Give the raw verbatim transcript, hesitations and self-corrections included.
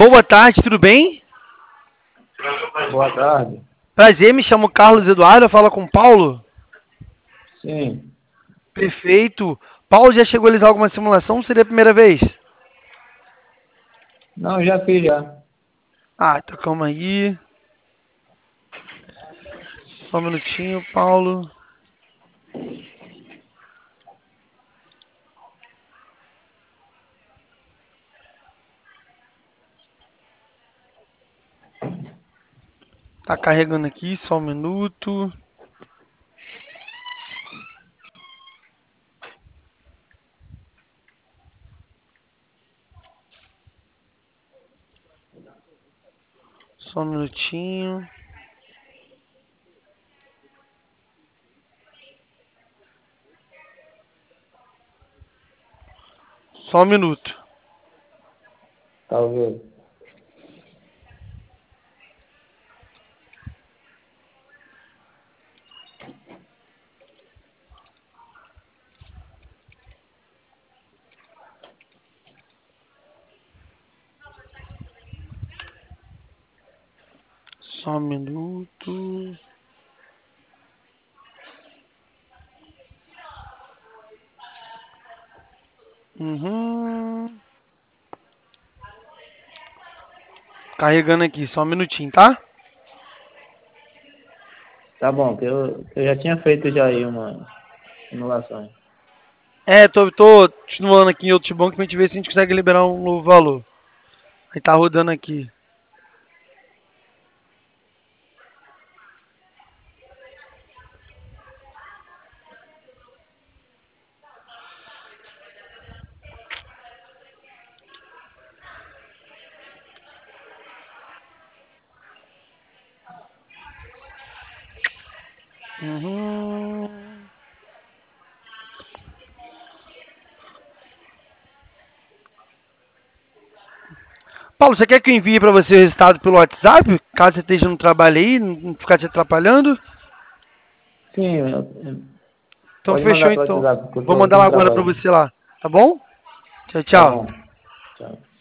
Boa tarde, tudo bem? Boa tarde. Prazer, me chamo Carlos Eduardo, fala com o Paulo. Sim. Perfeito. Paulo já chegou a realizar alguma simulação ou seria a primeira vez? Não, já fiz já. Ah, então calma aí. Só um minutinho, Paulo. Tá carregando aqui, só um minuto. Só um minutinho. Só um minuto. Talvez. Só um minuto. Uhum. Carregando aqui, só um minutinho, tá? Tá bom, que eu, eu já tinha feito já aí uma simulação. É, tô, tô continuando aqui em outro banco pra gente ver se a gente consegue liberar um novo valor. Aí tá rodando aqui. Uhum. Paulo, você quer que eu envie para você o resultado pelo WhatsApp? Caso você esteja no trabalho aí, não ficar te atrapalhando? Sim, eu, eu, Então pode fechou mandar para o então. WhatsApp, porque eu Vou tô aqui mandar no lá agora para trabalho. você lá, tá bom? Tchau, Tá tchau. bom. Tchau.